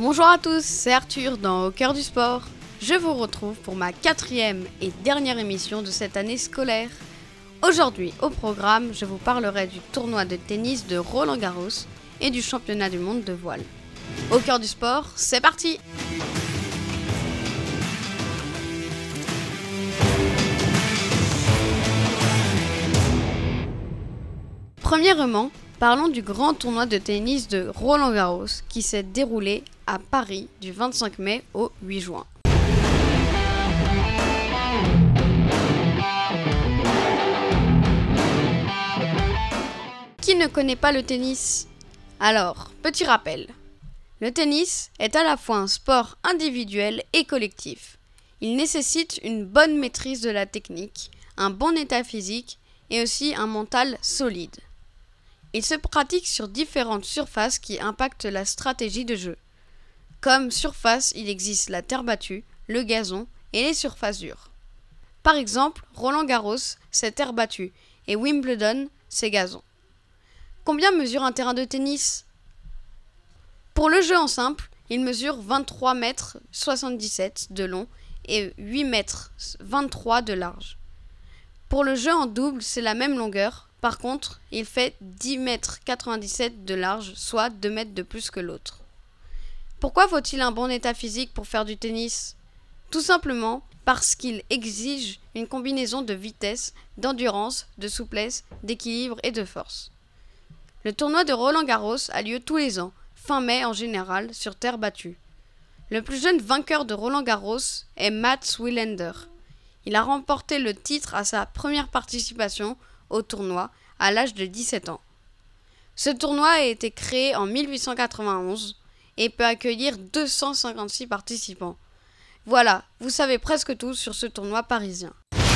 Bonjour à tous, c'est Arthur dans Au cœur du sport. Je vous retrouve pour ma 4e et dernière émission de cette année scolaire. Aujourd'hui, au programme, je vous parlerai du tournoi de tennis de Roland-Garros et du championnat du monde de voile. Au cœur du sport, c'est parti! Premièrement, parlons du grand tournoi de tennis de Roland-Garros qui s'est déroulé à Paris du 25 mai au 8 juin. Qui ne connaît pas le tennis? Alors, petit rappel. Le tennis est à la fois un sport individuel et collectif. Il nécessite une bonne maîtrise de la technique, un bon état physique et aussi un mental solide. Il se pratique sur différentes surfaces qui impactent la stratégie de jeu. Comme surface, il existe la terre battue, le gazon et les surfaces dures. Par exemple, Roland-Garros, c'est terre battue et Wimbledon, c'est gazon. Combien mesure un terrain de tennis? Pour le jeu en simple, il mesure 23 mètres 77 de long et 8 mètres 23 de large. Pour le jeu en double, c'est la même longueur. Par contre, il fait 10 mètres 97 de large, soit 2 mètres de plus que l'autre. Pourquoi faut-il un bon état physique pour faire du tennis? Tout simplement parce qu'il exige une combinaison de vitesse, d'endurance, de souplesse, d'équilibre et de force. Le tournoi de Roland-Garros a lieu tous les ans, fin mai en général, sur terre battue. Le plus jeune vainqueur de Roland-Garros est Mats Wilander. Il a remporté le titre à sa première participation au tournoi à l'âge de 17 ans. Ce tournoi a été créé en 1891 et peut accueillir 256 participants. Voilà, vous savez presque tout sur ce tournoi parisien.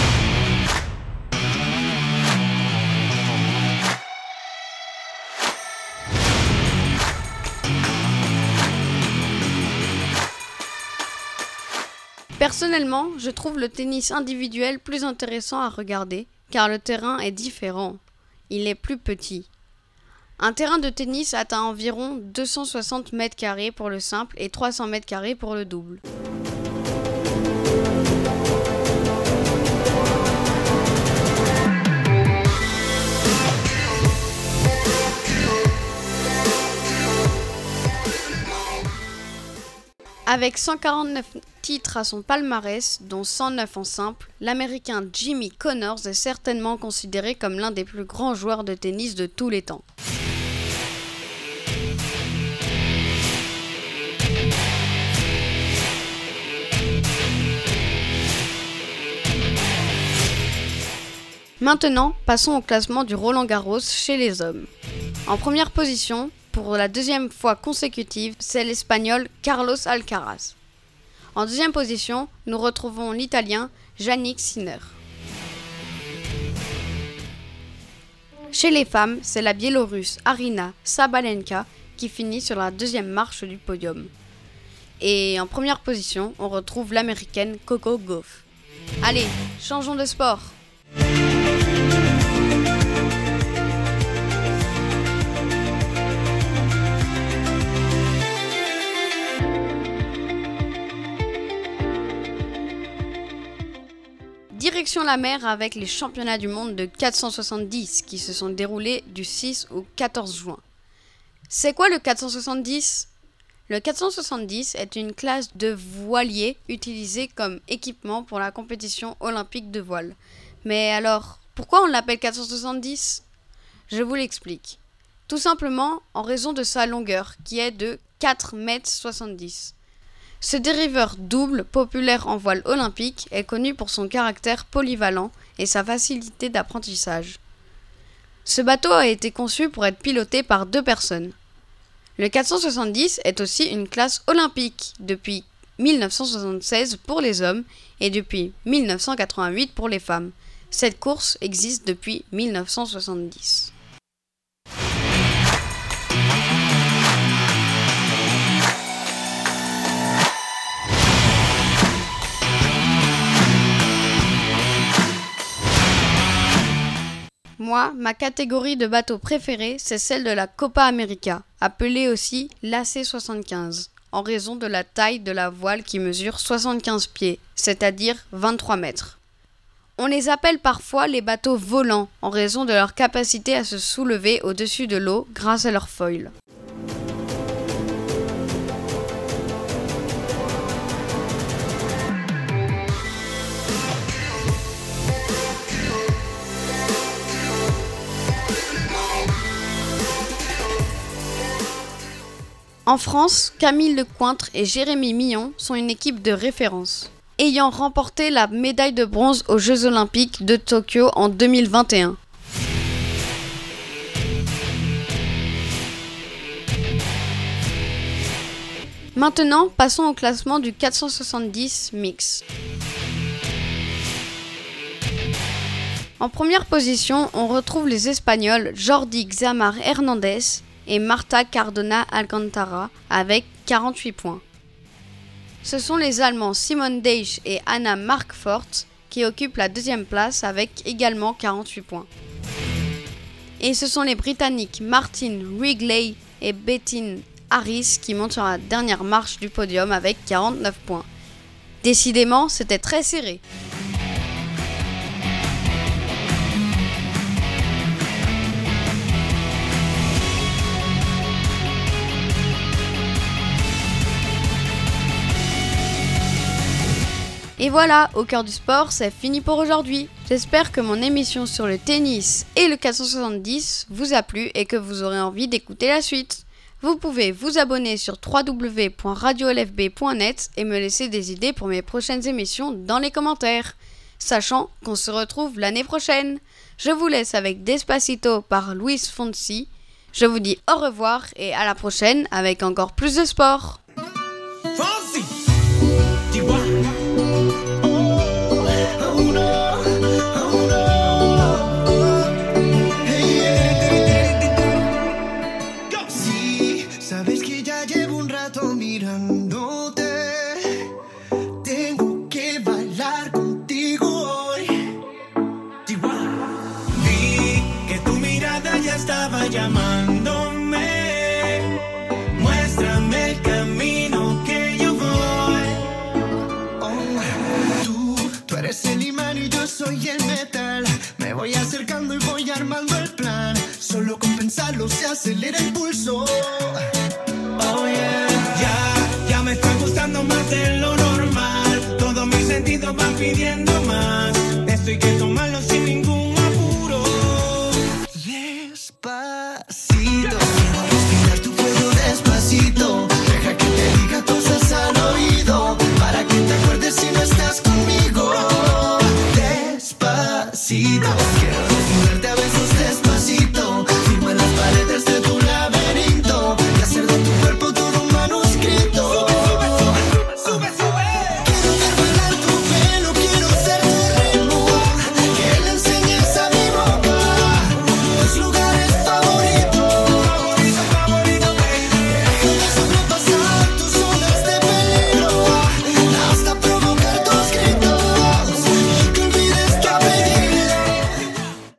Personnellement, je trouve le tennis individuel plus intéressant à regarder car le terrain est différent. Il est plus petit. Un terrain de tennis atteint environ 260 mètres carrés pour le simple et 300 mètres carrés pour le double. Avec 149 titres à son palmarès, dont 109 en simple, l'Américain Jimmy Connors est certainement considéré comme l'un des plus grands joueurs de tennis de tous les temps. Maintenant, passons au classement du Roland-Garros chez les hommes. En première position, pour la deuxième fois consécutive, c'est l'Espagnol Carlos Alcaraz. En deuxième position, nous retrouvons l'Italien Jannik Sinner. Chez les femmes, c'est la Biélorusse Aryna Sabalenka qui finit sur la deuxième marche du podium. Et en première position, on retrouve l'Américaine Coco Gauff. Allez, changeons de sport! Direction la mer avec les championnats du monde de 470 qui se sont déroulés du 6 au 14 juin. C'est quoi le 470? Le 470 est une classe de voilier utilisée comme équipement pour la compétition olympique de voile. Mais alors, pourquoi on l'appelle 470? Je vous l'explique. Tout simplement en raison de sa longueur qui est de 4,70 m. Ce dériveur double, populaire en voile olympique, est connu pour son caractère polyvalent et sa facilité d'apprentissage. Ce bateau a été conçu pour être piloté par 2 personnes. Le 470 est aussi une classe olympique depuis 1976 pour les hommes et depuis 1988 pour les femmes. Cette course existe depuis 1970. Moi, ma catégorie de bateau préférée, c'est celle de la Copa América, appelée aussi l'AC75. en raison de la taille de la voile qui mesure 75 pieds, c'est-à-dire 23 mètres. On les appelle parfois les bateaux volants en raison de leur capacité à se soulever au-dessus de l'eau grâce à leur foil. En France, Camille Lecointre et Jérémy Millon sont une équipe de référence, ayant remporté la médaille de bronze aux Jeux Olympiques de Tokyo en 2021. Maintenant, passons au classement du 470 mix. En première position, on retrouve les Espagnols Jordi Xamar Hernandez et Marta Cardona Alcantara avec 48 points. Ce sont les Allemands Simone Deich et Anna Markfort qui occupent la deuxième place avec également 48 points. Et ce sont les Britanniques Martin Wrigley et Bettin Harris qui montent sur la dernière marche du podium avec 49 points. Décidément, c'était très serré. Et voilà, au cœur du sport, c'est fini pour aujourd'hui. J'espère que mon émission sur le tennis et le 470 vous a plu et que vous aurez envie d'écouter la suite. Vous pouvez vous abonner sur www.radiolfb.net et me laisser des idées pour mes prochaines émissions dans les commentaires, sachant qu'on se retrouve l'année prochaine. Je vous laisse avec Despacito par Luis Fonsi. Je vous dis au revoir et à la prochaine avec encore plus de sport. Fonsi. Sí, sabes que ya llevo un rato mirándote. Tengo que bailar contigo hoy. Vi que tu mirada ya estaba llamándome. Muéstrame el camino que yo voy. Tú eres el imán y yo soy el metal. Me voy acercando y voy armando el plan. Solo con pensarlo se acelera el pulso. Oh yeah, ya me está gustando más de lo normal. Todos mis sentidos van pidiendo más. Estoy que